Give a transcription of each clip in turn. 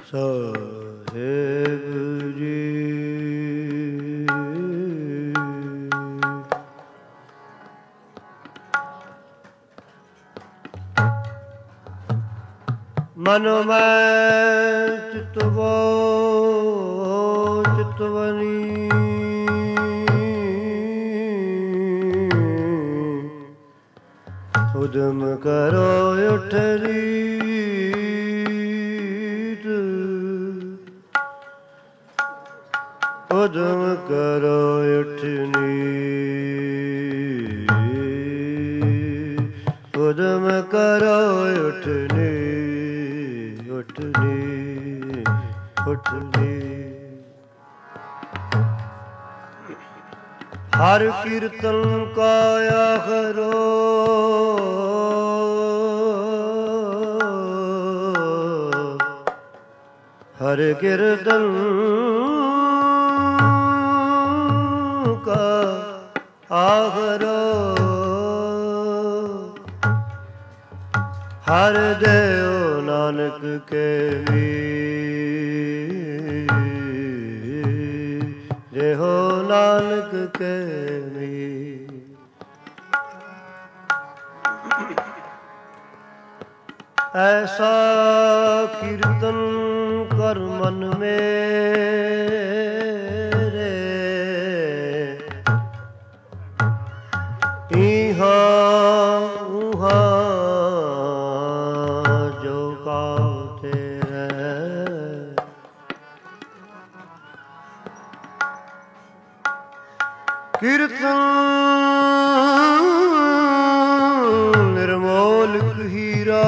ਸਾਹਿਬ ਜੀ। ਮਨ ਮੈਂ ਚਿਤਵੋ ਚਿਤਵਨੀ, ਉਦਮ ਕਰੋ ਉਠਰੀ, ਉਦਮ ਕਰੋ ਉਠਨੀ, ਉਦਮ ਕਰੋ ਉਠਨੀ, ਉਠਨੀ ਉਠਨੀ। ਹਰ ਕੀਰਤਨ ਕਾ ਆਖਰੋ, ਹਰ ਕੀਰਤਨ ਕਾ ਆਖਰੋ, ਹਰ ਦੇਉ ਨਾਨਕ ਕੇ ਮੀਤ, ਦੇਹੋ ਨਾਨਕ ਕੇ ਮੀਤ। ਐਸਾ ਕੀਰਤਨ ਕਰ ਮਨ ਮੇਰੇ, ਇਹਾਂ ਉਹਾਂ ਜੋ ਕਾਉ ਤੇਰੇ। ਕੀਰਤਨ ਨਿਰਮੋਲਕ ਹੀਰਾ,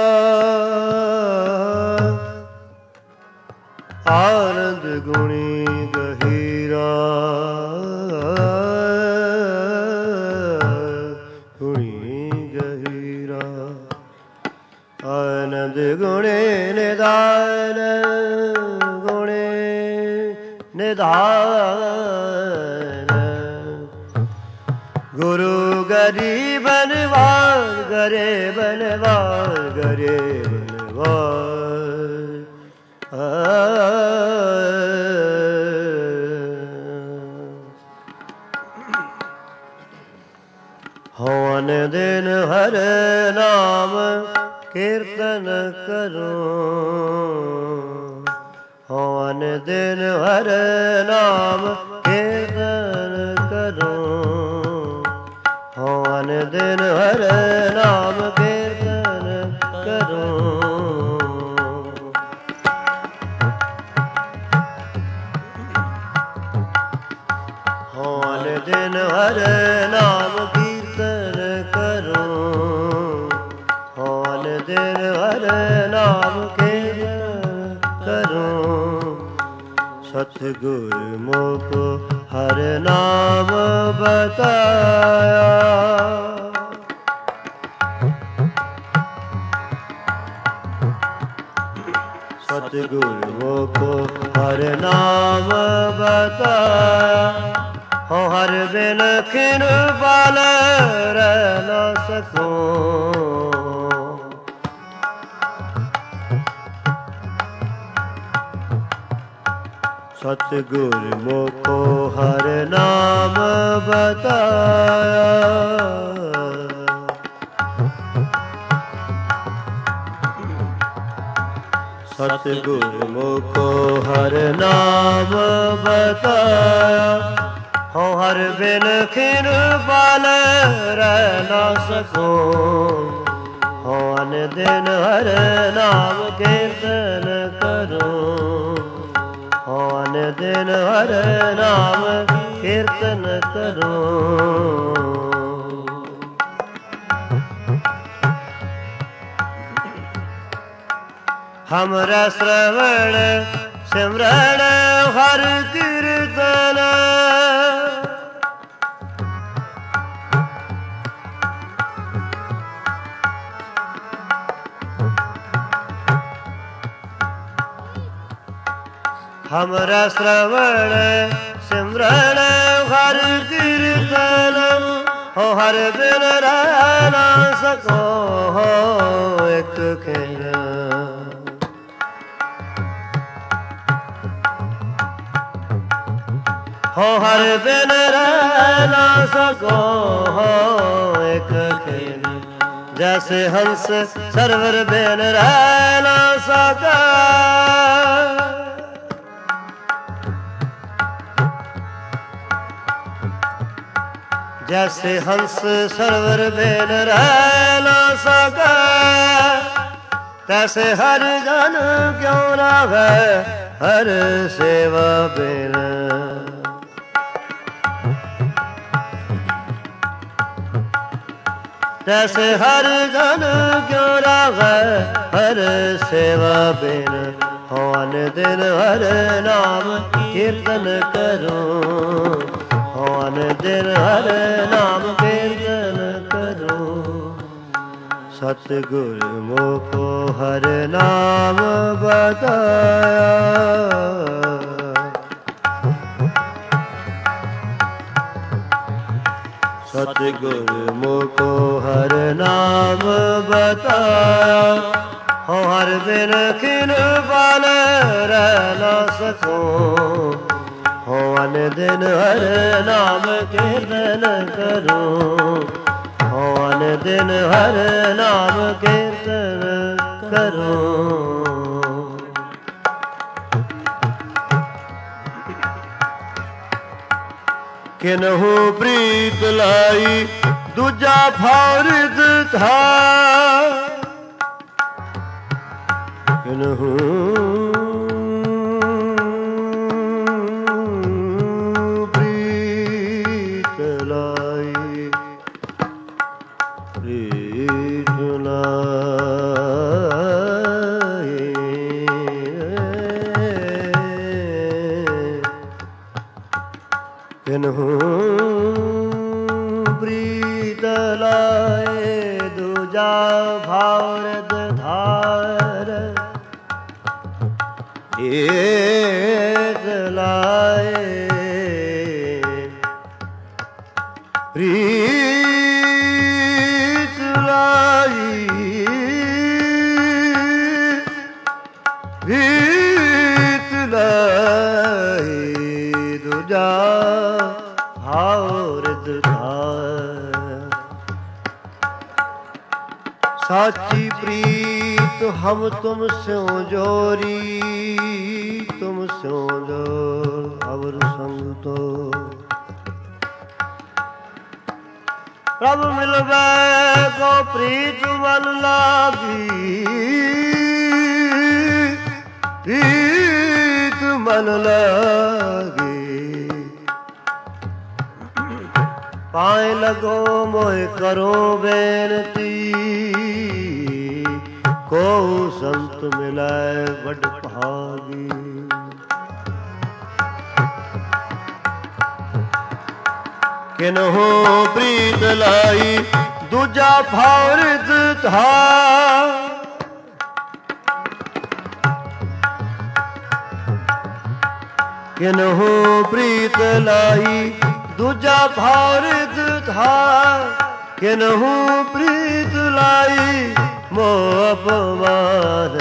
ਆਨੰਦ ਗੁਣੀ ਗਹੀਰਾ, ਗੁਣੀ ਗਹੀਰਾ। ਆਨੰਦ ਗੁਣੇ ਨਿਧਾਨ, ਗੁਣੇ ਨਿਧਾਨ। ਗੁਰੂ ਗਰੀਬ ਬਨਵਾਸ, ਗਰੇ ਬਨਵਾਸ, ਗਰੇ ਬਨਵਾਸ। ਹਵਨ ਦਿਨ ਹਰ ਨਾਮ ਕੀਰਤਨ ਕਰੋ, ਹਵਨ ਦਿਨ ਹਰ ਨਾਮ ਕੀਰਤਨ ਕਰੋ, ਹਵਨ ਦਿਨ ਹਰ ਨਾਮ ਕੀਰਤਨ ਕਰੋ। ਹਵਨ ਦਿਨ ਹਰ ਨਾਮ ਕੀਰਤਨ ਕਰੋ, ਹਵਨ ਦਿਨ ਹਰ ਨਾਮ ਕੀਰਤਨ ਕਰੋ। ਸਤਿਗੁਰ ਮੁਖ ਹਰ ਨਾਮ ਬਤਾਇਆ, ਸਤਿਗੁਰ ਮੁਖ ਹਰ ਨਾਮ ਬਤਾਇਆ। ਹੋ ਹਰ ਬਿਨ ਖਿਨ ਬਲ ਰਹਿ ਨ ਸਕੋ, ਸਤਿਗੁਰ ਮੁਖ ਹਰ ਨਾਮ ਬਤਾਇਆ। ਸਤਿਗੁਰ ਮੁਖ ਹਰ ਨਾਮ ਬਤਾਇਆ। ਹੋ ਹਰ ਬਿਨ ਖਿਨ ਬਲ ਰਹਿ ਨ ਸਕੋ, ਹੋ ਅਨ ਦਿਨ ਹਰ ਨਾਮ ਕੀਰਤਨ ਕਰੋ, ਹੋ ਅਨ ਦਿਨ ਹਰ ਨਾਮ ਕੀਰਤਨ ਕਰੋ। ਹਮਰਾ ਸ਼੍ਰਵਣ ਸਿਮਰਨ ਹਰ ਕੀਰਤਨ, ਹਮਰਾ ਸ਼੍ਰਵਣ ਸਿਮਰਨ ਹਰ ਕੀਰਤਨ, ਹੋ ਹਰ ਬਿਨ ਰਹਿ ਨਾ ਸਕੋ ਹੋ ਇੱਕ ਖਿਨ। हो हर बिन रह ना सको हो एक खेल जैसे हंस सरवर बिन रह ना सका जैसे हंस सरवर बिन रह ना सका तैसे हर जन क्यों रहे हर सेवा बिन तैसे हर जन क्यों रहे हर सेवा बिन होन दिन हर नाम कीर्तन करूं होन दिन हर नाम कीर्तन करूं सतगुर मोको हर नाम बताया सतगुर मोको हर नाम बताया हो हर बिन खिन पाल रह न सकूं हो अन दिन हर नाम कीर्तन करूं हो अन दिन हर नाम कीर्तन करूं किन्हू प्रीत लाई दूजा फारिद था किन्हू प्रीत लाई किन्हू प्रीत लाए दूजा भावरद धार एक लाए प्रीत लाई प्रीत लाई दूजा साची प्रीत हम तुम स्यों जोरी तुम स्यों जोर अवर संग तो प्रभु मिलवे को प्रीत मन लागी प्रीत मन लागी पाए लगो मोए करो बेनती को संत मिलाए बड़ भागी किन्हू प्रीत लाई दूजा फारिद था किन्हू प्रीत लाई दूजा फारिद था किन्हू प्रीत लाई मोह अपमान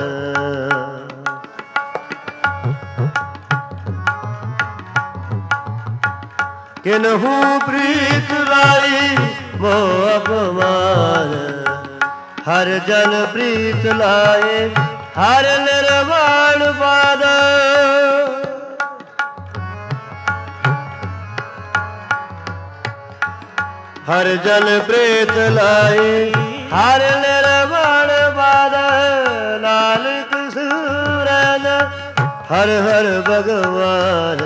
किन्हू प्रीत लाई मोह अपमान हर जन प्रीत लाए हर निर्वाण पाद हर जन प्रीत लाई हर निर्वाण पाद नानक सूरन हर हर भगवान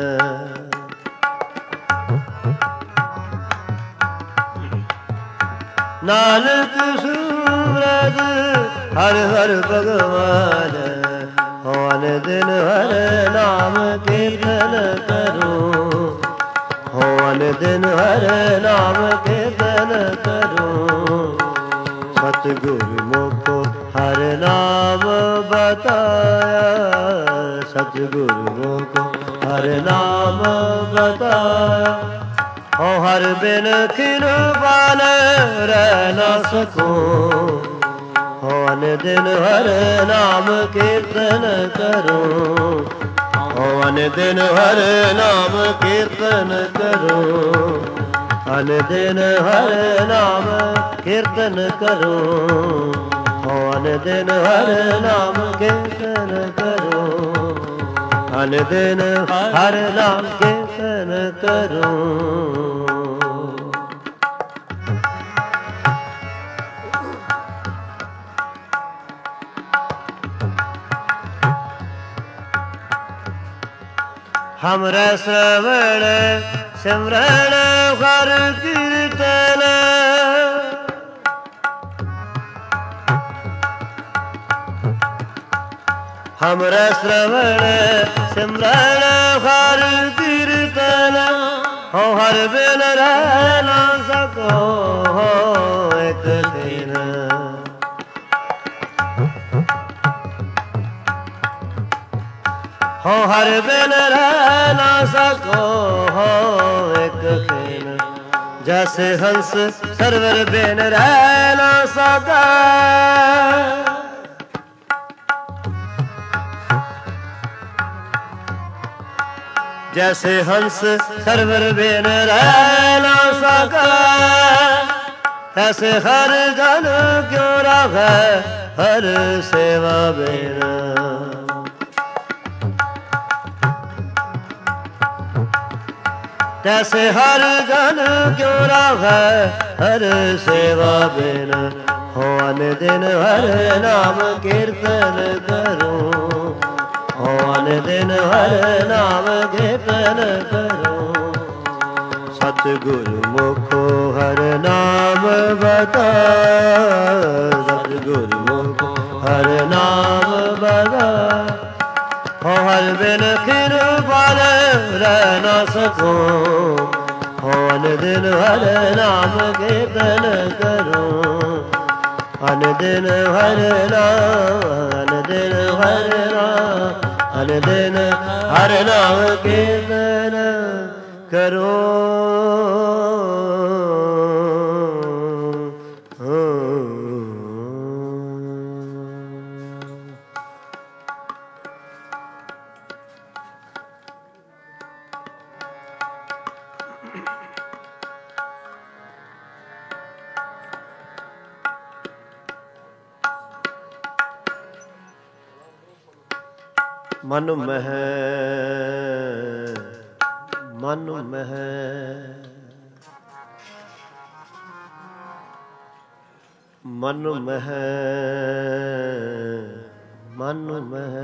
नानक सूरज हर हर भगवान होन दिन हर नाम कीर्तन करूं होन दिन हर नाम कीर्तन करूं सतगुरु मोको हर नाम बताया सतगुरु मोको हर नाम बताया हो हर बिन खिन पाल रह न सकूं होन दिन हर नाम कीर्तन करूं ਅਨ ਦਿਨ ਹਰ ਨਾਮ ਕੀਰਤਨ ਕਰੋ, ਅਨ ਦਿਨ ਹਰ ਨਾਮ ਕੀਰਤਨ ਕਰੋ, ਅਨ ਦਿਨ ਹਰ ਨਾਮ ਕੀਰਤਨ ਕਰੋ, ਅਨ ਦਿਨ ਹਰ ਨਾਮ ਕੀਰਤਨ ਕਰੋ। ਹਮਰੇ ਸ਼ਰਵਣ ਸਿਮਰਨ ਹਰ ਕੀਰਤਨ, ਹਮਰੇ ਸ਼ਰਵਣ ਸਿਮਰਨ ਹਰ ਕੀਰਤਨ, ਹੋ ਹਰ ਬਿਨ ਰਹਿ ਨਾ ਸਕੋ ਇੱਕ ਦਿਨ, ਹੋ ਹਰ ਬਿਨ ਰਹਿ ਨਾ ਸਕੋ ਇੱਕ ਦਿਨ, ਜੈਸੇ ਹੰਸ ਸਰਵਰ ਬਿਨ ਰਹਿ ਨਾ ਸਕਾ, ਜੈਸੇ ਹੰਸ ਸਰਵਰ ਬਿਨ ਰਹਿ ਨਾ ਸਕਾ, ਐਸੇ ਹਰ ਜਨ ਕਿਉ ਰਾਵੈ ਹਰ ਸੇਵਾ ਬਿਨ, ਤੈਸੇ ਹਰ ਜਨ ਕਿਉ ਰਾਵੈ ਹਰ ਸੇਵਾ ਬਿਨ, ਹੋ ਅਨ ਦਿਨ ਹਰ ਨਾਮ ਕੀਰਤਨ ਕਰੋ, ਹੋ ਅਨ ਦਿਨ ਹਰ ਨਾਮ ਕੀਰਤਨ ਕਰੋ, ਸਤਿਗੁਰ ਮੁਖੋ ਹਰ ਨਾਮ ਬਤਾ, ਸਤਿਗੁਰ ਮੁਖੋ ਹਰ ਨਾਮ ਬਤਾ, ਹੋ ਹਰ ਬਿਨ ਖਿਨ ਬਲ ਰਹਿ ਨਾ ਸਕੋ, ਹੋ ਅਨ ਦਿਨ ਹਰ ਨਾਮ ਕੀਰਤਨ ਕਰੋ, ਅਨ ਦਿਨ ਹਰ ਨਾਮ, ਅਨ ਦਿਨ ਹਰ ਨਾਮ, ਅਨ ਦਿਨ ਹਰ ਨਾਮ ਕੀਰਤਨ ਕਰੋ। ਮਨ ਮਹਿ, ਮਨ ਮਹਿ, ਮਨ ਮਹਿ, ਮਨ ਮਹਿ,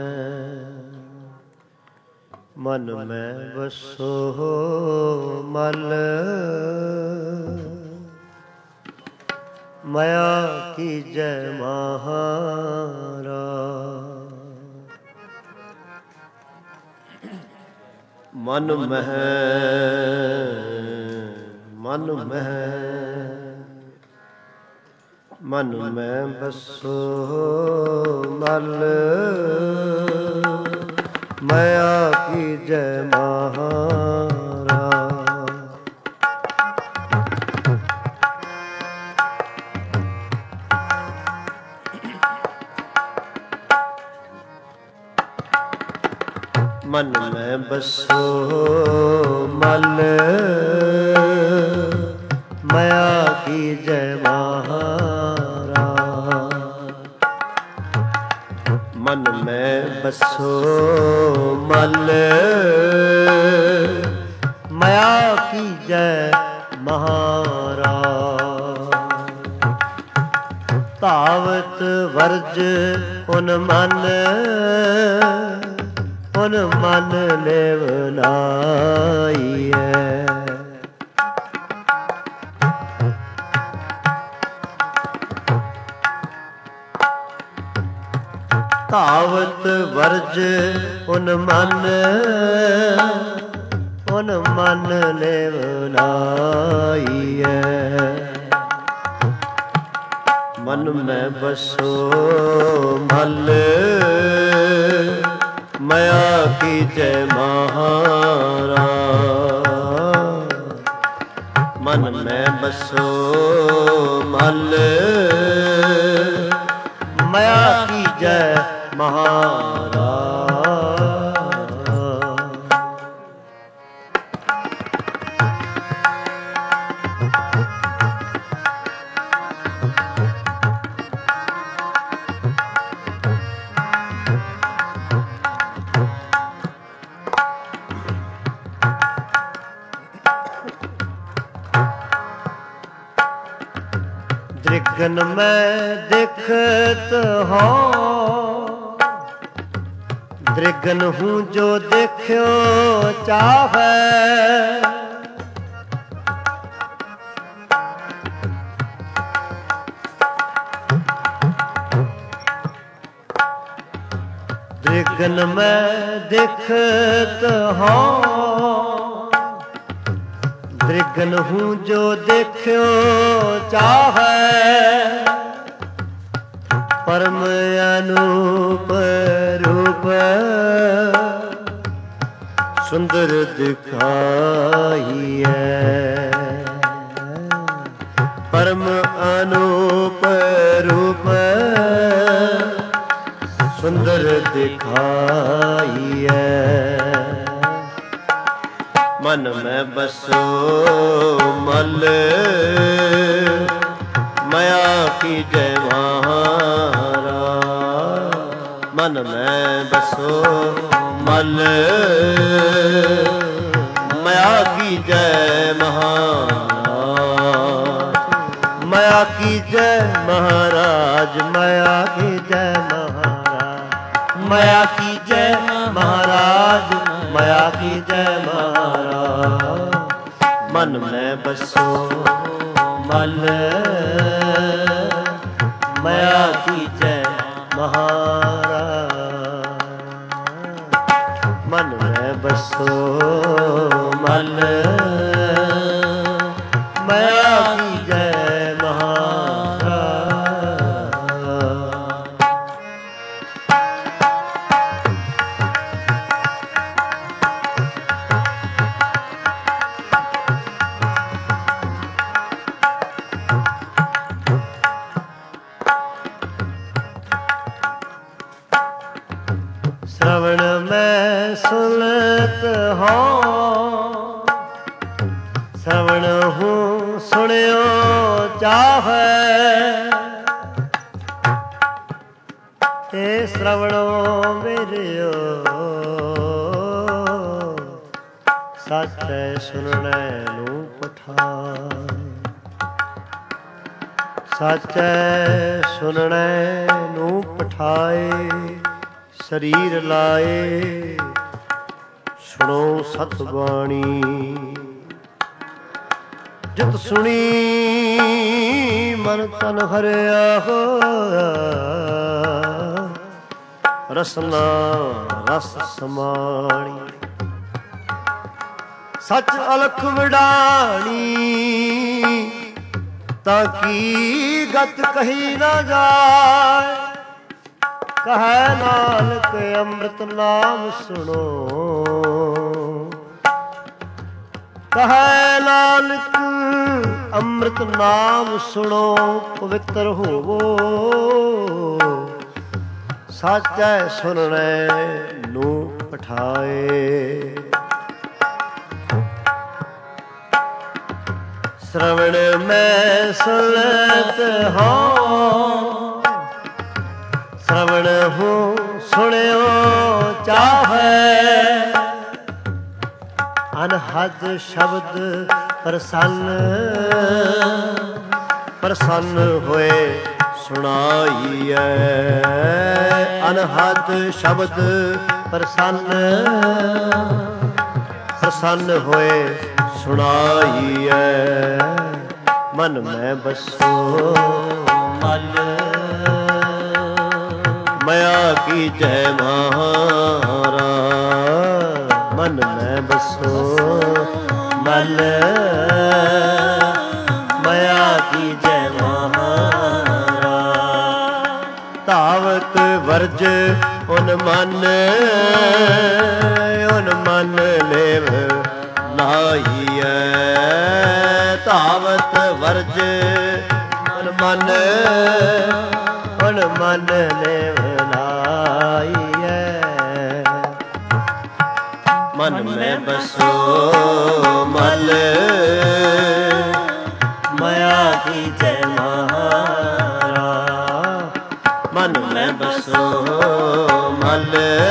ਮਨ ਮੈਂ ਵਸੋ ਮਲ, ਮਾਇਆ ਕੀਜੈ ਮਹਾਰਾ, ਮਨ ਮਹਿ, ਮਨ ਮਹਿ, ਮਨ ਮੈਂ ਬਸੋ ਮਲ, ਮਾਇਆ ਕੀਜੈ ਮਹਾਰਾ, ਮਨ ਮੈਂ ਬਸੋ ਮਲ, ਮਾਇਆ ਕੀਜੈ ਮਹਾਰਾ, ਮਨ ਮੈਂ ਬਸੋ ਮਲ, ਮਾਇਆ ਕੀਜੈ ਮਹਾਰਾ, ਧਾਵਤ ਵਰਜ ਉਨ ਮਨ, ਉਨ ਮਨ ਲੇਵ ਲਾਈਐ, ਧਾਵਤ ਵਰਜ ਉਨ ਮਨ, ਉਨ ਮਨ ਲੇਵ ਲਾਈਐ, ਮਨ ਮੈਂ ਬਸੋ ਮਲ, ਮਾਇਆ ਕੀਜੈ ਮਹਾਰਾ, ਮਨ ਮੈਂ ਬਸੋ ਮਲ, ਮਾਇਆ ਕੀਜੈ ਮਹਾਰਾ, दृगन में देखत हूँ, दृगन हूँ जो देखो चाहे। दृगन में देखत हूँ, दृगन हूँ जो देखो चाहे। परम अनूप रूप सुंदर दिखाई है। परम अनूप रूप सुंदर दिखाई है। मन में बसो मल माया की जय महाराज। मन में बसो मल माया की जय महाराज। माया की जय महाराज, माया की जय महाराज, माया की जय महाराज, माया की जय महाराज। मन में बसो मल माया की जय महाराज। मन में बसो मल माया की जय महाराज। श्रवण में सुनत हूँ, श्रवण हूँ सुनियो चाहे। ते श्रवणो मेरियो सच सुनने नू पठाए। सच सुनने नू पठाए, शरीर लाए सुनो सतबाणी। जित सुनी मन तन हरिया हो, रसना रस समाणी। सच अलख विडाणी, ताकि गत कही न जाए। कहे नानक अमृत नाम सुनो, कहे नानक अमृत नाम सुनो पवित्र होवो। साचै सुनने नू पठाए। श्रवण में सुनत हूँ, श्रवण हूँ सुनियो चाहे। अनहद शब्द प्रसन्न प्रसन्न होए सुनाइए। अनहद शब्द प्रसन्न प्रसन्न होए सुनाइए। मन में बसो मल माया की जय महाराज। मन में बसो मल माया की जय महाराज। तावत वर्ज उन मन लेव लाइए। तावत वर्ज उन मन लेव लाइए। मन में बसो मल माया की जय महाराज। मन में बसो मल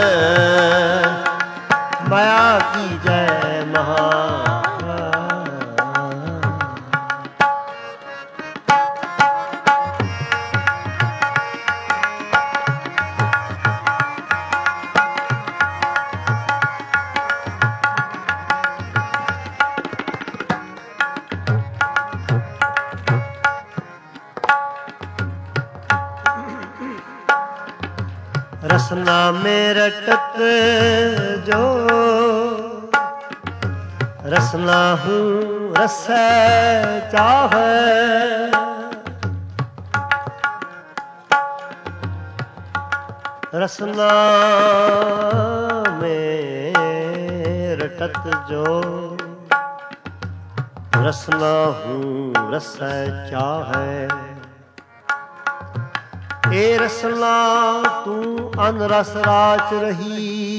माया की जय महाराज। रसना में रटत जो रसना हूँ रस चाहे। रसना में रटत जो रसना हूँ रस चाहे। ए रसना तू अनरस राच रही,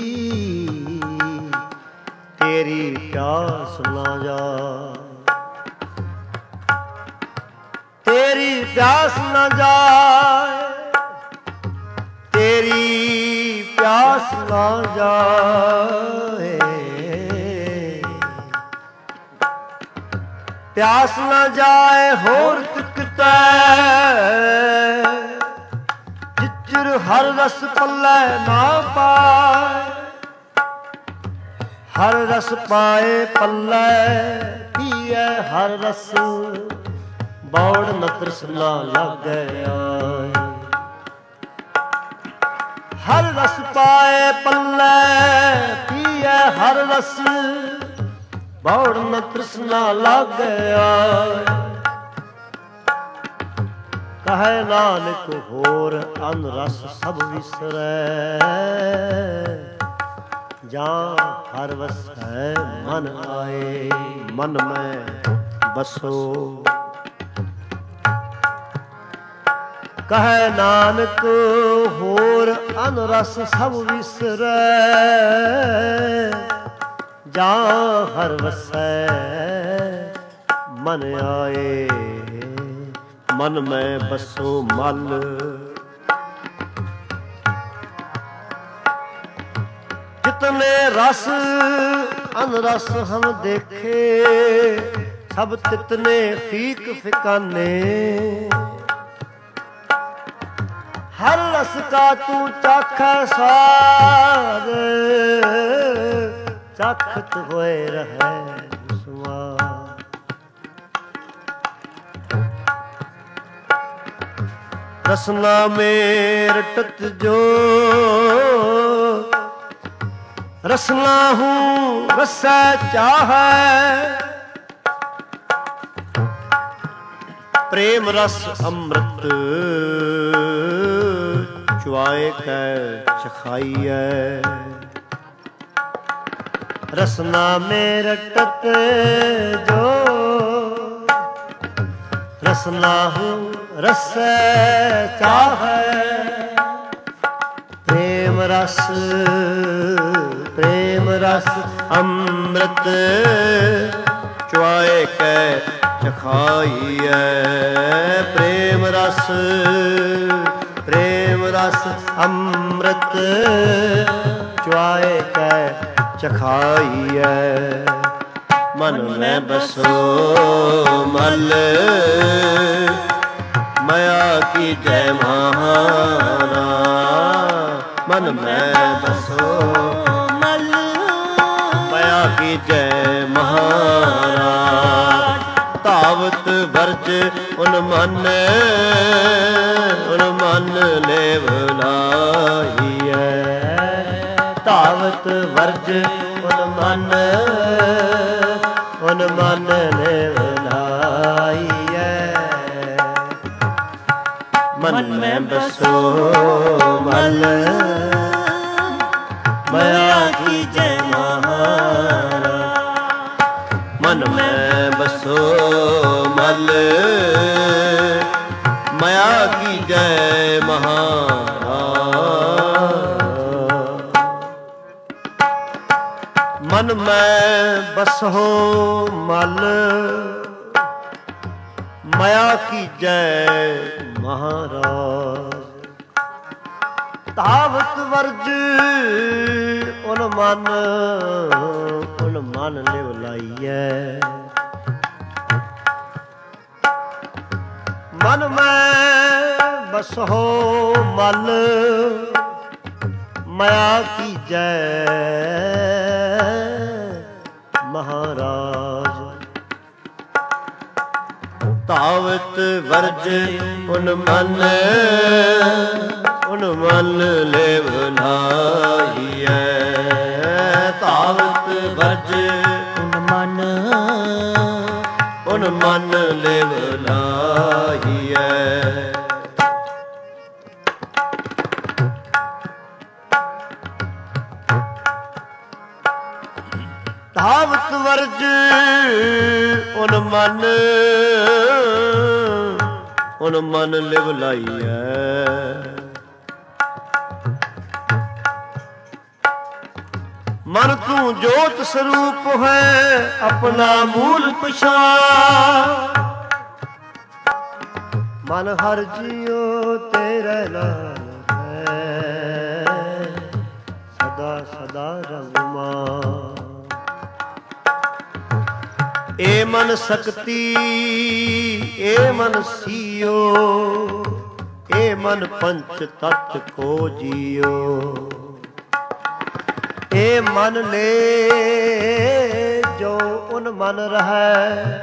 तेरी प्यास ना जा, तेरी प्यास न जाए, तेरी प्यास न जाए। प्यास न जाए होर तिकतै, जिचर हर रस पल्लै ना पाए। हर रस पाए पल्लै पिए हर रस, बौड़ न तृष्णा लागे आए। हर रस पाए पल्लै पिए हर रस, बौड़ न तृष्णा लागे आए। कहे नानक होर अन रस सब विसरै, जहाँ हर वसै मन आए। मन में बसो कहे नानक होर अन रस सब विसरै, जहाँ हर वसै मन आए। मन में बसो मल जितने रस अनरस हम देखे, सब तितने फीक फिकाने। हर रस का तू चाखै स्वाद, चाखत होए रहे स्वाद। रसना में रटत जो रसना हूँ रस चाहे। प्रेम रस अमृत चुआए कै चखाइए। रसना में रटत जो रसना हूँ रस चाहे। प्रेम रस अमृत चुआए कै चखाइए। प्रेम रस अमृत चुआए कै चखाइए। मन में बसो मल माया की जय महाना। मन में बसो मल माया की जय महाना। तावत वर्ज उन मन ले बुलाइए। तावत वर्ज उन मन ले बुलाइए। मन में बसो मल माया की जय महाना। मन में बसो मल माया की जय महाना। मन में बसो मल माया की जय महाराज। तावत वर्ज उन मन लिव लाइए। मन में बसो मल माया की जय महाराज। तावत वर्ज उन ਉਨ ਮਨ ਲੇਵ ਲਾਹੀਐ। ਤਾਵਤ ਵਜ ਉਨ ਮਨ ਲੇਵ ਲਾਹੀਐ। ਤਾਵਤ ਵਰਜ ਉਨ ਮਨ ਲਿਵ ਲਾਈਐ। ਮਨ ਤੂੰ ਜੋਤ ਸਰੂਪ ਹੈ ਆਪਣਾ ਮੂਲ ਪਛਾਣ। ਮਨ ਹਰ ਜੀਉ ਤੇਰੇ ਨਾਲ ਹੈ ਸਦਾ ਸਦਾ ਰਘੁਮਾਨ। ਏ ਮਨ ਸਕਤੀ ਏ ਮਨ ਸੀਓ ਏ ਮਨ ਪੰਚ ਤਤ ਕੋ ਜੀਓ। ਏ ਮਨ ਲੈ ਜੋ ਉਨ ਮਨ ਰਹੈ।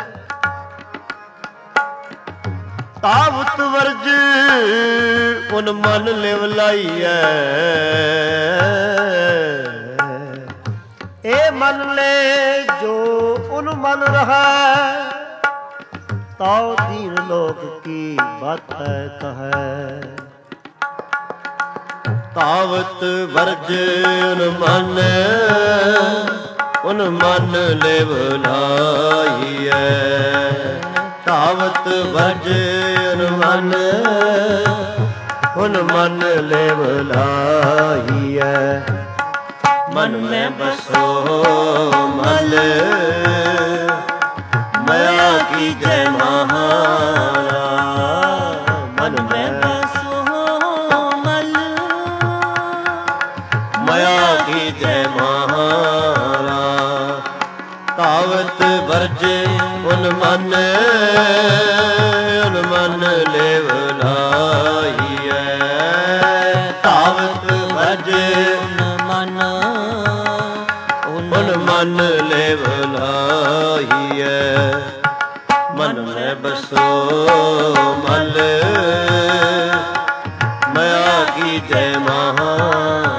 ਤਾਵਤ ਵਰਜ ਉਨ ਮਨ ਲਿਵ ਲਾਈਐ। ਏ ਮਨ ਲੈ ਜੋ ਉਨ ਮਨ ਰਹੈ। ਤਾਉ ਦੀਨ ਲੋਕ ਕੀ ਬਾਤੈ ਕਹੈ। ਤਾਵਤ ਵਰਜ ਉਨ ਮਨ ਲਿਵ ਲਾਈਐ। ਤਾਵਤ ਵਰਜ ਉਨ ਮਨ ਲਿਵ ਲਾਈਐ। ਮਨ ਮੈਂ ਬਸੋ ਮਲ ਮਾਇਆ ਕੀ ਜੈ ਮਹਾਰਾ। ਮਨ ਮੈਂ ਬਸੋ ਮਲ ਮਾਇਆ ਕੀ ਜੈ ਮਹਾਰਾ। ਤਾਵਤ ਵਰਜ ਉਨ ਮਨ ਲੇਵ ਲਾਹੀਐ। ਤਾਵਤ ਵਰਜ ਉਨ ਮਨ ਲੇਵ ਲਾਹੀਐ। ਮਨ ਮੈਂ ਬਸੋ ਮਲ ਮਾਇਆ ਕੀ ਜੈ ਮਹਾਰਾ।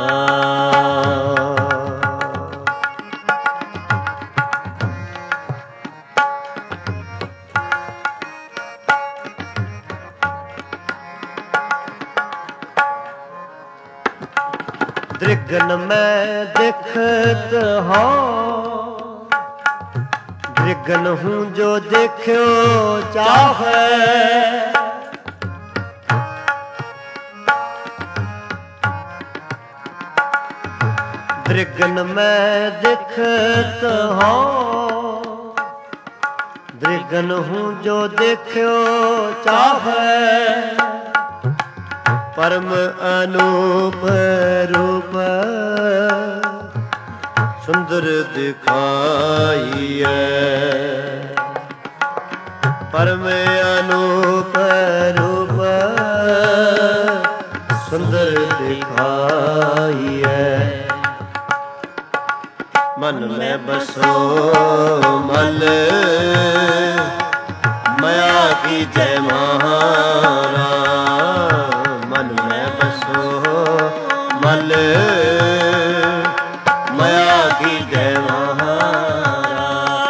दृगन मैं देखत हूँ दृगन हूँ जो देखो चाहे। दृगन मैं देखत हूँ दृगन हूँ जो देखो चाहे। परम अनूप रूप सुंदर दिखाइए। परम अनूप रूप सुंदर दिखाइए। मन में बसो मल माया की जय महारा। मन में बसो मल माया की जय महाराज।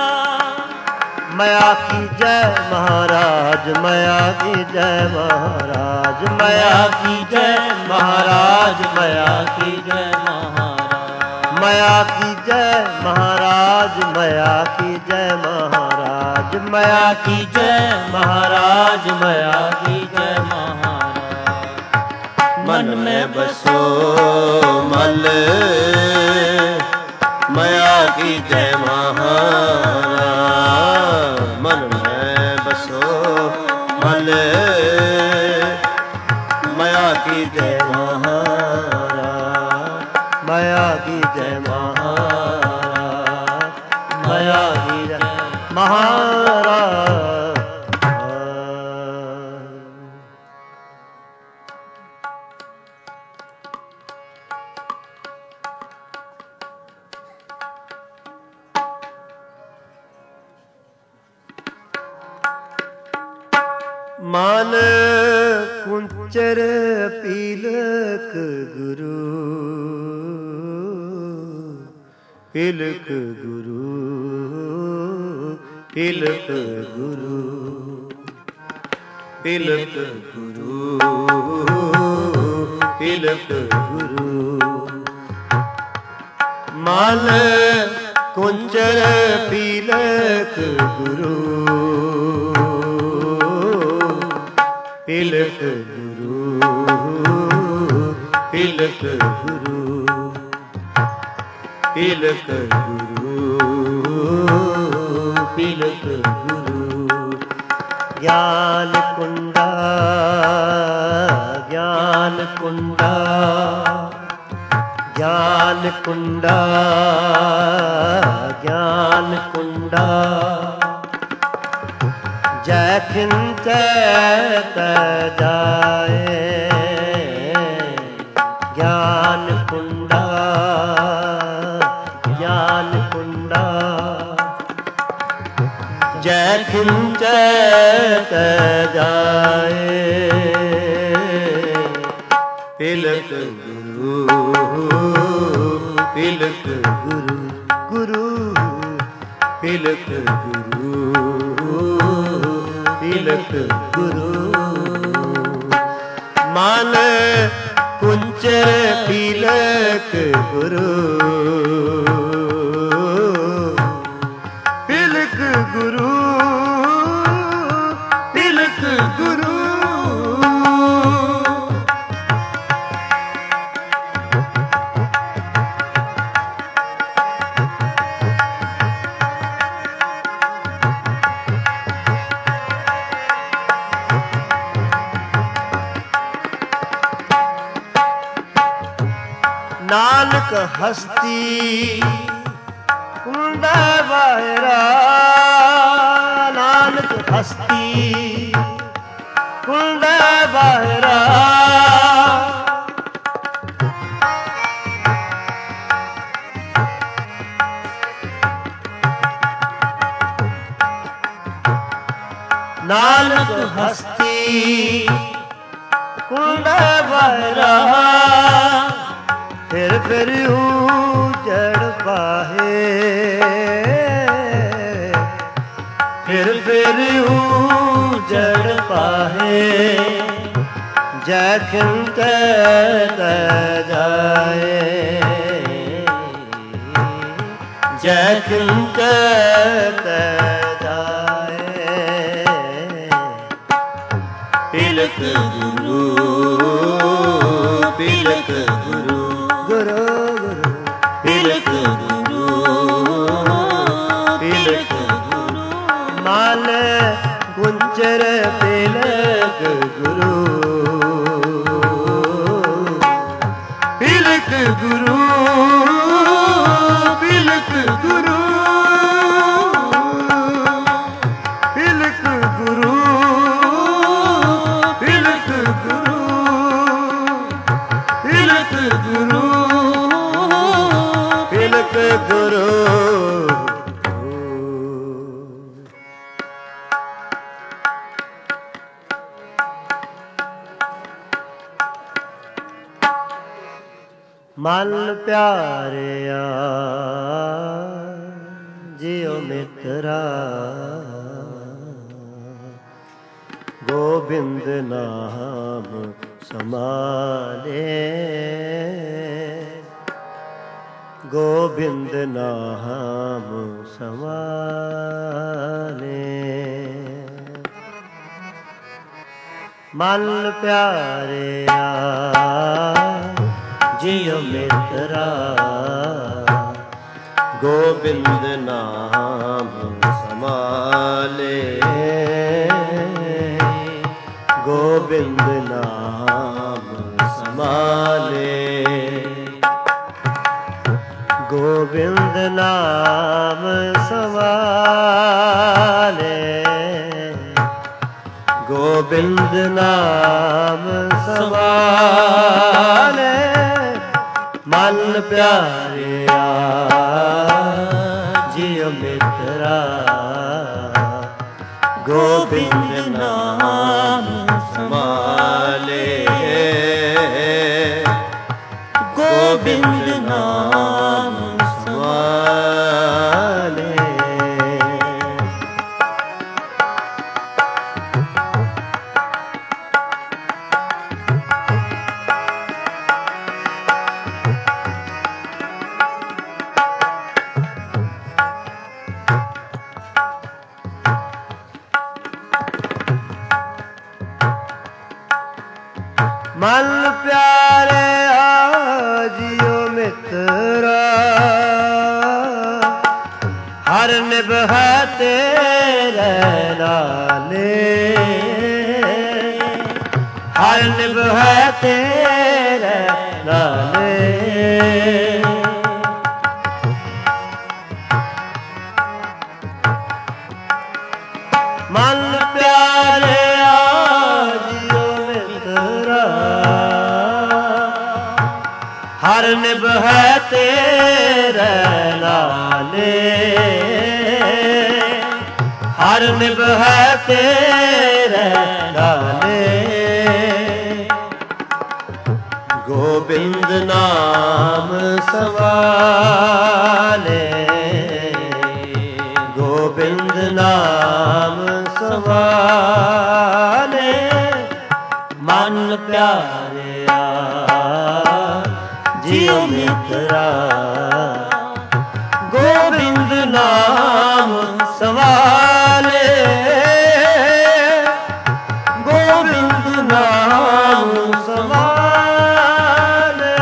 माया की जय महाराज माया की जय महाराज। माया की जय महाराज माया की जय महाराज। माया की जय महाराज माया की जय महाराज। माया की जय महाराज माया की जय महाराज। मन में बसो मल माया की जय महारा। मन में बसो मल माया की जय महारा। माया की जय महारा। माया की जय महारा। मन ਕੁੰਚਰ ਪੀਲਕ ਗੁਰੂ, ਪੀਲਕ ਗੁਰੂ, ਪੀਲਕ ਗੁਰੂ, ਪੀਲਕ ਗੁਰੂ, ਪੀਲਕ ਗੁਰੂ। ਮਲ ਕੁੰਚਰ ਪੀਲਕ ਗੁਰੂ, ਪੀਲਕ ਗੁਰੂ, ਪੀਲਕ ਗੁਰੂ, ਪੀਲਕ ਗੁਰੂ, ਪੀਲਕ ਗੁਰੂ। ਗਿਆਨ ਕੁੰਡਾ, ਗਿਆਨ ਕੁੰਡਾ, ਗਿਆਨ ਕੁੰਡਾ, ਗਿਆਨ ਕੁੰਡਾ। ਜੈ ਖਿੰਚੈ ਤੈ ਜਾਏ, ਗਿਆਨ ਕੁੰਡਾ, ਗਿਆਨ ਕੁੰਡਾ। ਜੈ ਖਿੰਚੈ ਤੈ ਜਾਏ, ਪੀਲਕ ਗੁਰੂ, ਪੀਲਕ ਗੁਰੂ, ਗੁਰੂ, ਪੀਲਕ ਗੁਰੂ, ਪੀਲਕ ਗੁਰੂ। ਮਨ ਕੁੰਚਰ ਪੀਲਕ ਗੁਰੂ, ਪੀਲਕ ਗੁਰੂ, ਪੀਲਕ ਗੁਰੂ। ਨਾਨਕ ਹਸਤੀ ਕੁੰਡਾ ਵਾਹਿਰਾ, ਨਾਨਕ ਹਸਤੀ ਕੁੰਡਾ ਵਾਹਿਰਾ। ਨਾਨਕ ਹਸਤੀ ਕੁੰਡਾ ਵਾਹਿਰਾ। ਫਿਰ ਫਿਰ ਉਜੜ ਪਾਹੇ, ਫਿਰ ਫਿਰ ਉਜੜ ਪਾਹੇ। ਜੈ ਖਿੰਚੈ ਤੈ ਜਾਏ, ਜੈ ਖਿੰਚੈ ਤੈ ਜਾਏ। ਪੀਲਕ ਗੁਰੂ, ਪੀਲਕ ਗੁਰੂ, ਗੁਰੂ, ਗੁਰੂ, ਪੀਲਕ ਗੁਰੂ, ਪੀਲਕ ਗੁਰੂ। ਮਲ ਕੁੰਚਰ ਪੀਲਕ ਗੁਰੂ, ਪੀਲਕ ਗੁਰੂ, ਪੀਲਕ ਗੁਰੂ, ਪੀਲਕ ਗੁਰੂ, ਪੀਲਕ ਗੁਰੂ, ਪੀਲਕ ਗੁਰੂ, ਪੀਲਕ ਗੁਰੂ। ਮਨ ਪਿਆਰਿਆ ਜਿਉ ਮਿੱਤਰਾ, ਗੋਬਿੰਦ ਨਾਮ ਸਮਾਲੇ, ਗੋਬਿੰਦ ਨਾਮ ਸਮਾਲੇ। ਮਨ ਪਿਆਰਿਆ ਜਿਉ ਮਿੱਤਰਾ, ਗੋਬਿੰਦ ਨਾਮ ਸਮਾਲੇ, ਗੋਬਿੰਦ ਨਾਮ ਸਮਾਲੇ, ਗੋਬਿੰਦ ਨਾਮ ਸਮਾਲੇ, ਗੋਬਿੰਦ ਨਾਮ ਸਮਾਲੇ। ਮਨ ਪਿਆਰਿਆ ਜਿਉ ਮਿੱਤਰਾ, ਗੋਬਿੰਦ ਨਾਮ ਸਮਾਲੇ, ਨਾਮ ਸਮਾਲੇ। ਮਨ ਪਿਆਰਿਆ ਜੀਓ ਮਿੱਤਰਾ, ਹਰ ਨਿਭੈ ਤੇਰੇ ਨਾਲੇ, ਹਰ ਨਿਭੈ ਤੇਰੇ ਨਾਲੇ। ਮਨ ਪਿਆਰਿਆ ਜੀਓ ਮਿੱਤਰਾ, ਹਰ ਨਿਭੈ ਤੇਰੇ ਨਾਲੇ, ਹਰ ਨਿਭੈ ਤੇਰੇ ਨਾਲੇ। ਗੋਬਿੰਦ ਨਾਮ ਸਵਾਲੇ, ਗੋਬਿੰਦ ਨਾਮ ਸਵਾਲੇ। ਮਨ ਪਿਆਰਿਆ ਜੀਓ ਮਿੱਤਰਾ, ਗੋਬਿੰਦ ਨਾਮ ਸਵਾਲੇ, ਗੋਬਿੰਦ ਨਾਮ ਸਵਾਲੇ।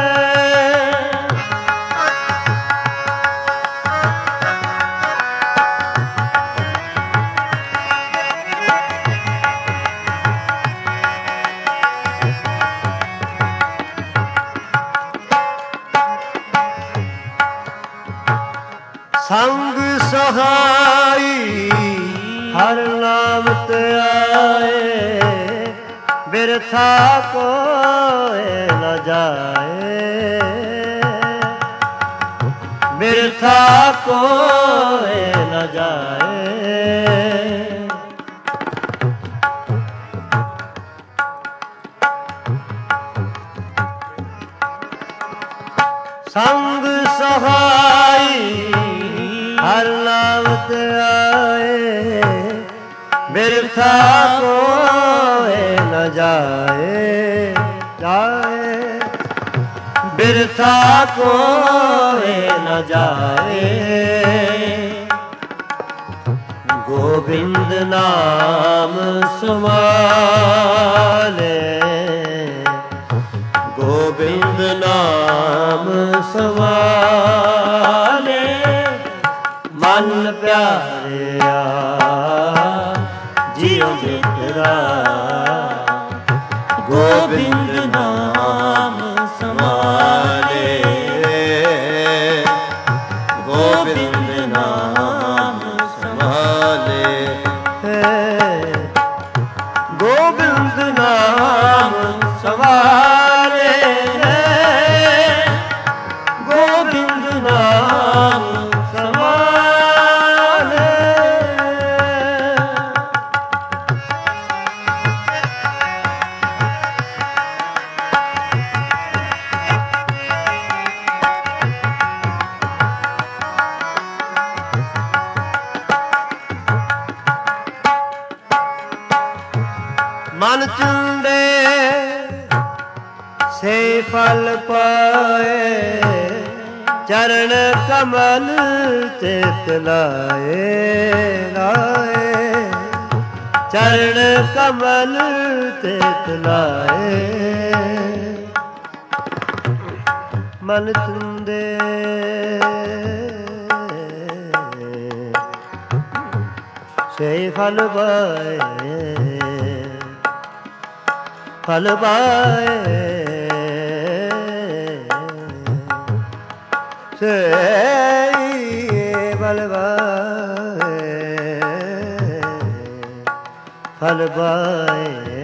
ਸੰਗ ਸਹਾਈ ਹਰ ਨਾਮ ਤੇ ਆਏ, ਬਿਰਥਾ ਕੋਇ ਨ ਜਾਏ, ਬਿਰਥਾ ਕੋਇ ਨ ਜਾਏ। ਸੰਗ ਸਹਾਈ ਹਰ ਨਾਮ ਤੇ ਆਏ, ਬਿਰਥਾ ਕੋਇ ਨ ਜਾਏ, ਜਾਏ, ਬਿਰਥਾ ਕੋਇ ਨ ਜਾਏ। ਗੋਬਿੰਦ ਨਾਮ ਸਵਾਲੇ, ਗੋਬਿੰਦ ਨਾਮ ਸਵਾਲੇ। ਮਨ ਪਿਆਰਿਆ ਜੀਓ ਮਿੱਤਰਾ, ਗੋਬਿੰਦ ਨਾਮ ਸਵਾਲੇ, ਗੋਬਿੰਦ ਨਾਮ ਸਵਾਲੇ। ਗੋਬਿੰਦ ਨਾਮ ਸਵਾਲੇ, ਗੋਬਿੰਦ ਨਾਮ ਸਵਾਲੇ। ਮਨ ਚੁੰਡੇ ਸੇ ਫਲ ਪਾਏ, ਚਰਨ ਕਮਲ ਚਿਤ ਲਾਏ, ਲਾਏ, ਚਰਨ ਕਮਲ ਚਿਤ ਲਾਏ। ਮਨ ਚੁੰਡੇ ਸੇ ਫਲ ਪਾਏ, ਫਲ ਪਾਏ, ਸੇ ਫਲ ਪਾਏ, ਫਲ ਪਾਏ,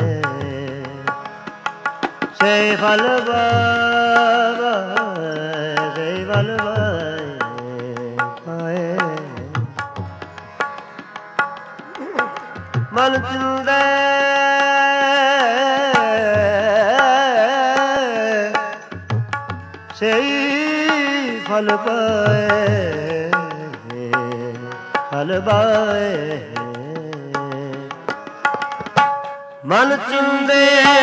ਸੇ ਫਲ ਪਾਏ, ਸੇ ਫਲ ਪਾਏ। ਮਨ ਚੁੰਡੇ ਸੇ फल पाए, फल पाए। मन चुंदे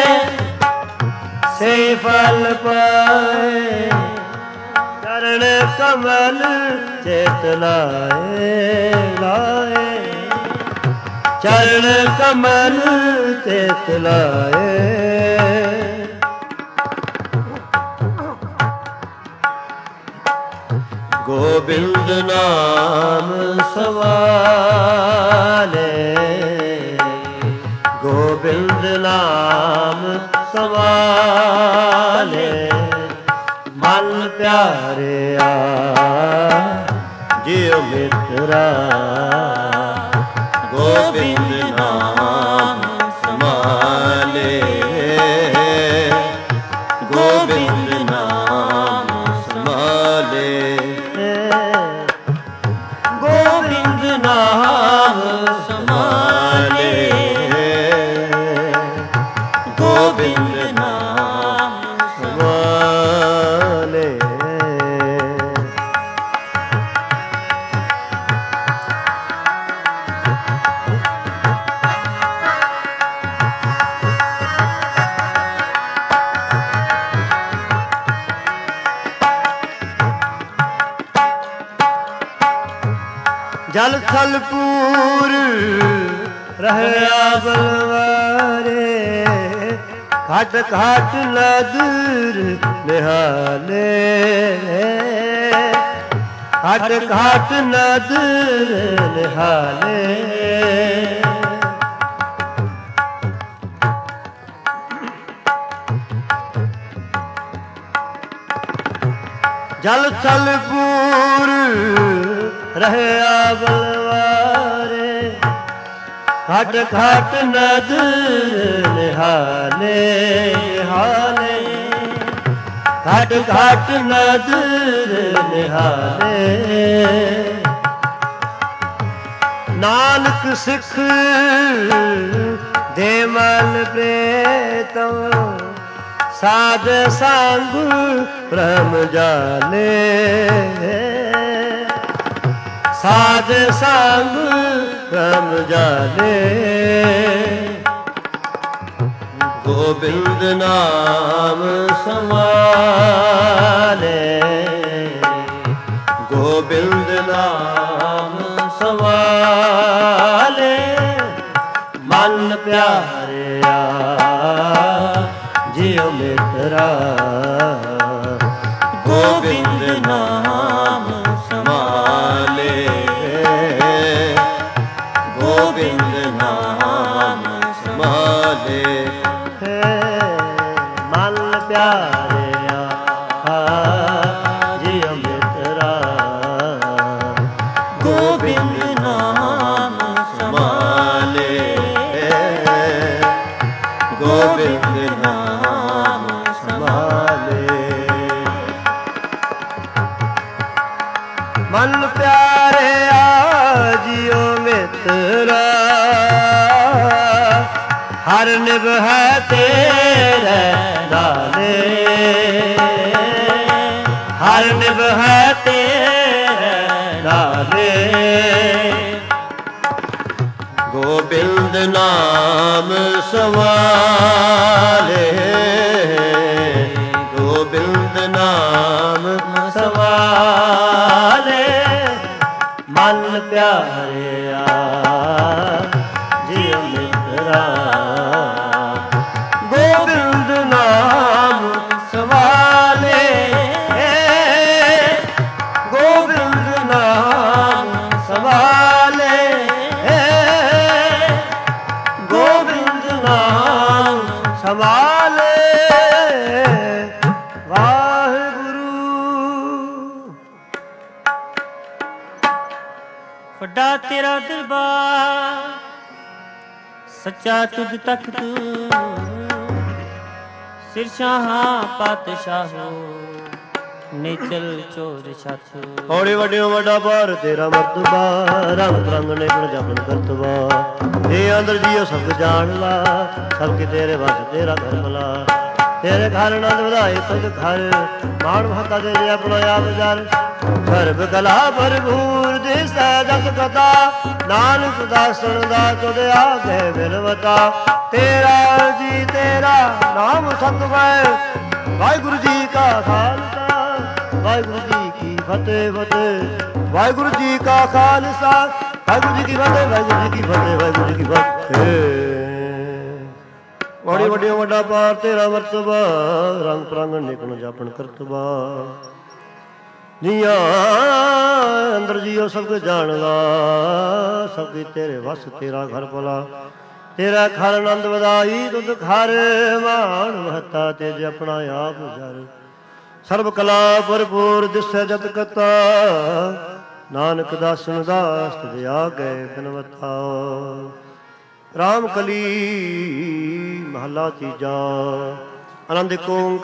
से फल पाए, चरण कमल चेत लाए, लाए चरण कमल चेत लाए। गोविंद नाम सवाले, गोविंद नाम सवाले। मन प्यारे जियो मित्रा, गोविंद नाम संभाले, गोविंद नाम संभाले। गोविंद नाम संभाले, गोविंद नाम संभाले। जल थल पूर रहया बलवारे, घाट घाट नदर निहाले, घाट घाट नदर निहाले। जल थल पूर रहया बलवारे, घाट घाट नदर निहाले, हाले घाट घाट नदर निहाले। नानक सिख दे मन प्रेतो, साध संग ब्रह्म जाले, साध संग ब्रह्म जाले। गोविंद नाम संभाले, गोविंद नाम संभाले। मन प्यारे जियो मित्रा, गोविंद नाम संभाले, गोविंद नाम संभाले। मन प्यारे जियो मित्रा, गोविंद नाम संभाले, गोविंद नाम संभाले। मन प्यारे जियो मित्रा, हर निभ है तेरे नाले, हर निभ है तेरे नाले। गोविंद नाम संभाले, गोविंद नाम संभाले। मन प्यारे जियो मित्रा, गोविंद नाम संभाले, गोविंद नाम संभाले, गोविंद नाम संभाले। ਵੱਡਾ ਤੇਰਾ ਦਰਬਾਰ, ਸੱਚਾ ਤੁਧ ਤਖਤ, ਸਿਰ ਸ਼ਾਹਾਂ ਪਾਤਸ਼ਾਹੋ, ਨੇਚਲ ਚੋਰ ਛੱਤ। ਹੌਲੀ ਵੱਡਿਓ ਵੱਡਾ ਭਾਰ ਤੇਰਾ ਮਰਤਬਾ, ਰੰਗ ਰੰਗ ਨੇ ਗੁਣ ਜਪਨ ਕਰਤਵਾ। ਇਹ ਅੰਦਰ ਜੀਓ ਸਭ ਜਾਣ ਲਾ, ਸਭ ਕੀ ਤੇਰੇ ਵਸ ਤੇਰਾ ਘਰ ਮਲਾ। ਤੇਰੇ ਘਰ ਆਨੰਦ ਵਧਾਏ ਤੁਧ ਘਰ, ਮਾਣ ਮਹਤਾ ਦੇ ਲਿਆ ਆਪਣਾ ਆਪ ਜਰ ਸਰਬ ਕਲਾ ਭਰਪੂਰ ਦਿਸੈ ਜਗ ਕਥਾ ਨਾਨਕ ਦਾਸਨ ਦਾ ਤੁਧ ਆਗੇ ਬਿਨਵਤਾ ਤੇਰਾ ਜੀ ਤੇਰਾ ਨਾਮ ਸਤਿਗੁਰ ਵਾਹਿਗੁਰੂ ਜੀ ਕਾ ਖਾਲਸਾ ਵਾਹਿਗੁਰੂ ਜੀ ਕੀ ਫਤਿਹ ਫਤਿਹ ਵਾਹਿਗੁਰੂ ਜੀ ਕਾ ਖਾਲਸਾ ਵਾਹਿਗੁਰੂ ਜੀ ਕੀ ਫਤਿਹ ਵਾਹਿਗੁਰੂ ਜੀ ਕੀ ਫਤਿਹ ਵਾਹਿਗੁਰੂ ਜੀ ਕੀ ਫਤਿਹ ਬੜੀ ਵੱਡਿਓ ਵੱਡਾ ਪਾਰ ਤੇਰਾ ਵਰਤਬਾ ਰੰਗ ਪ੍ਰਾਂਗਣ ਨਿਕਣ ਜਾਪਣ ਕਰਤਬਾ ਜੀਆਂ ਅੰਦਰ ਜੀਓ ਸਭ ਕੁਝ ਜਾਣਦਾ ਸਭ ਕੁਝ ਤੇਰੇ ਵਸ ਤੇਰਾ ਘਰ ਭਲਾ ਤੇਰਾ ਖਰ ਆਨੰਦ ਵਧਾਈ ਤੁਧ ਖਰ ਮਾਣ ਮਹਤਾ ਤੇਜ ਆਪਣਾ ਆਪ ਜਰ ਸਰਬ ਕਲਾ ਭਰਪੂਰ ਦਿਸੈ ਜਤ ਕਤਾ ਨਾਨਕ ਦਾਸਨ ਦਾਸ ਤੁਧ ਆਗੇ ਬਿਨਵਤਾ ਰਾਮ ਕਲੀ ਮਹਲਾ ਤੀਜਾ ਆਨੰਦ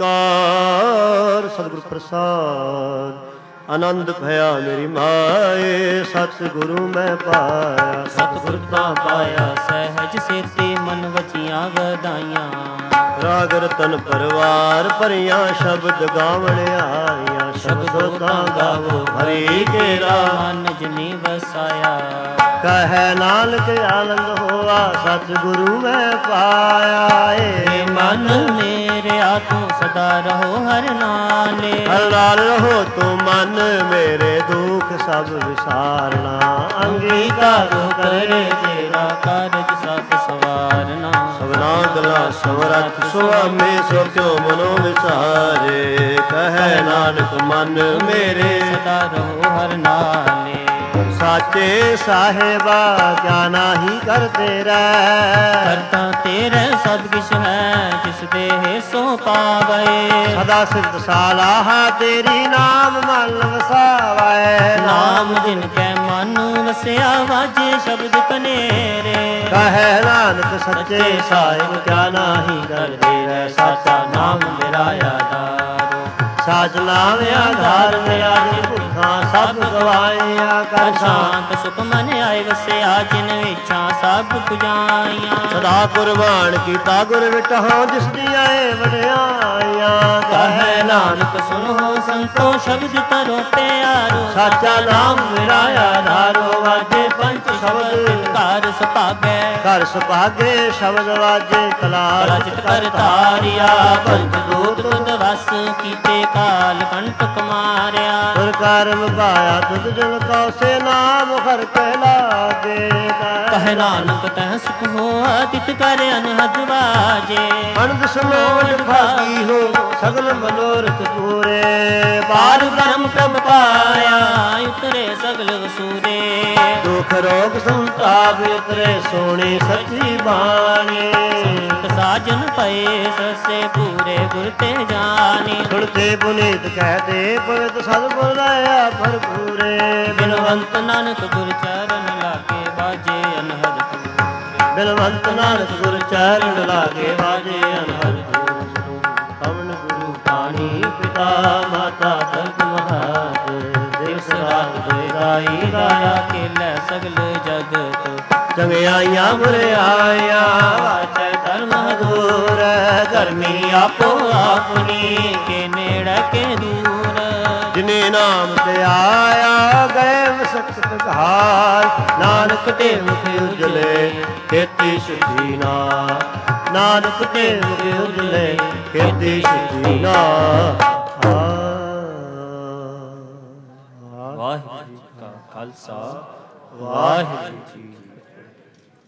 ਓੰਕਾਰ ਸਤਿਗੁਰ ਪ੍ਰਸਾਦ ਆਨੰਦ ਭਇਆ ਮੇਰੀ ਮਾਏ ਸਤਿਗੁਰੂ ਮੈਂ ਪਾਇਆ ਸਤਿਗੁਰ ਤਾਂ ਪਾਇਆ ਸਹਿਜ ਸੇਤੀ ਮਨ ਵਚੀਆਂ ਵਧਾਈਆਂ ਰਾਗ ਰਤਨ ਪਰਵਾਰ ਭਰੀਆਂ ਸ਼ਬਦ ਗਾਵਣ ਆਈਆਂ ਸ਼ਬਦੋ ਤਾਂ ਗਾਵੋ ਹਰੀ ਕੇਰਾ ਮਨ ਜਿਨੀ ਵਸਾਇਆ ਕਹੈ ਨਾਨਕ ਆਨੰਦ ਹੋਆ ਸਤਿਗੁਰੂ ਮੈਂ ਪਾਇਆ ਏ ਮਨ ਮੇਰਿਆ ਤੂੰ ਸਦਾ ਰਹੋ ਹਰਿ ਨਾਲੇ ਹਰਿ ਨਾਲ ਰਹੋ ਤੂੰ ਮਨ ਮੇਰੇ ਦੁਖ ਸਭ ਵਿਸਾਰਨਾ ਅੰਗੀਕਾਰੋ ਕਰੇ ਤੇਰਾ ਕਾਰਜ ਸਭ ਸਵਾਰਨਾ ਸਭਨਾ ਗਲਾ ਸਮਰੱਥ ਸੁਆਮੀ ਸੋ ਕਿਉ ਮਨੋ ਵਿਚਾਰੇ ਕਹੈ ਨਾਨਕ ਮਨ ਮੇਰੇ ਸਦਾ ਰਹੋ ਹਰਿ ਨਾਲੇ ਸਾਚੇ ਸਾਹਿਬਾ ਕਿਆ ਨਾਹੀ ਕਰਤੇ ਰਹਿ ਕਰਤਾ ਤੇਰੇ ਸਭ ਕਿਛ ਹੈ ਜਿਸ ਦੇ ਸੋ ਪਾਵੇ ਸਦਾ ਸਿਫਤ ਸਾਲਾਹ ਤੇਰੀ ਨਾਮ ਮਨ ਵਸਾਵੇ ਨਾਮ ਦਿਨ ਕੈ ਮਨ ਵਸਿਆ ਵਾਜੇ ਸ਼ਬਦ ਕਨੇਰੇ ਕਹੈ ਨਾਨਕ ਸੱਚੇ ਸਾਹਿਬ ਕਿਆ ਨਾਹੀ ਕਰਤੇ ਰਹਿ ਸਾਚਾ ਨਾਮ ਮੇਰਾ ਆਧਾਰ ਸਾਚ ਨਾਮ ਆਧਾਰ ਮੇਰਾ ਜੀ ਭੁੱਖਾਂ ਸਭ ਗਵਾਈਆਂ ਕਰ ਸ਼ਾਂਤ ਸੁਖ ਮਨ ਆਏ ਵਸਿਆ ਜਿਨ ਵਿਛਾਂ ਸਭ ਪੁਜਾਈਆਂ ਸਦਾ ਕੁਰਬਾਨ ਕੀਤਾ ਗੁਰ ਵਿਟਹਾਂ ਜਿਸ ਦੀਆਂ ਏ ਵਡਿਆਈਆਂ ਕਹੈ ਨਾਨਕ ਸੁਨੋ ਸੰਤੋ ਸ਼ਬਦ ਤਰੋ ਪਿਆਰੋ ਸਾਚਾ ਨਾਮ ਮੇਰਾ ਆਧਾਰੋ ਵਾਜੇ ਪੰਚ ਸ਼ਬਦ ਘਰ ਸੁਭਾਗੈ ਘਰ ਸੁਭਾਗੇ ਸ਼ਬਦ ਵਾਜੇ ਕਲਾ ਰਚਿਤ ਕਰ ਤਾਰਿਆ ਪੰਚ ਦੂਤ ਤੁਧ ਵਸ ਕੀਤੇ ਕਾਲ ਕੰਟਕ ਮਾਰਿਆ ਗੁਰ ਕਰਮ ਪਾਇਆ ਤੁਧ ਜਨ ਕਉ ਸੇ ਨਾਮ ਹਰ ਕਹਿ ਲਾਗੇ ਕਹਿ ਨਾਨਕ ਤੈ ਸੁਖ ਹੋਆ ਤਿਤ ਕਰ ਅਨਹਦ ਵਾਜੇ ਅਨੰਦ ਸਮੋੜ ਭਾਗੀ ਹੋ ਸਗਲ ਮਨੋਰਥ ਪੂਰੇ ਪਾਰ ਬ੍ਰਹਮ ਪ੍ਰਭ ਪਾਇਆ ਉਤਰੇ ਸਗਲ ਵਸੂਰੇ ਦੁਖ ਰੋਗ ਸੰਤਾਪ ਉਤਰੇ ਸੋਹਣੀ ਸੱਚੀ ਬਾਣੀ ਸਾਜਨ ਪਏ ਸਸੇ ਪੂਰੇ ਗੁਰ ਤੇ ਜਾਣੀ ਸੁਣਤੇ ਪੁਨੀਤ ਕਹਤੇ ਪਵਿੱਤ ਸਤਿਗੁਰ ਦਇਆ ਭਰਪੂਰੇ ਬਿਨਵੰਤ ਨਾਨਕ ਗੁਰ ਚਰਨ ਲਾਗੇ ਬਾਜੇ ਅਨਹਦ ਪੂਰੇ ਬਿਨਵੰਤ ਨਾਨਕ ਗੁਰ ਚਰਨ ਲਾਗੇ ਬਾਜੇ ਅਨਹਦ ਪਵਨ ਗੁਰੂ ਪਾਣੀ ਪਿਤਾ ਮਾਤਾ ਦਰਦ ਮਹਾਤ ਦਿਵਸ ਰਾਤ ਦੋਇ ਗਾਇਆ ਖੇਲੇ ਸਗਲ ਜਗਤ ਚੰਗਿਆਈਆਂ ਬੁਰਿਆਈਆਂ ਵਾਚੈ ਧਰਮ ਦੂਰ ਧਰਮੀ ਆਪੋ ਆਪਣੀ ਕੇ ਨੇੜੇ ਕੇ ਦੂਰ ਜਿਨੇ ਨਾਮ ਤੇ ਆਇਆ ਗਏ ਮਸਕਤ ਘਾਰ ਨਾਨਕ ਤੇ ਮੁਖ ਉਜਲੇ ਖੇਤੀ ਸੁਧੀ ਨਾ ਨਾਨਕ ਤੇ ਮੁਖ ਉਜਲੇ ਖੇਤੀ ਸੁਧੀ ਨਾ ਵਾਹਿਗੁਰੂ ਜੀ ਕਾ ਖਾਲਸਾ ਵਾਹਿਗੁਰੂ ਜੀ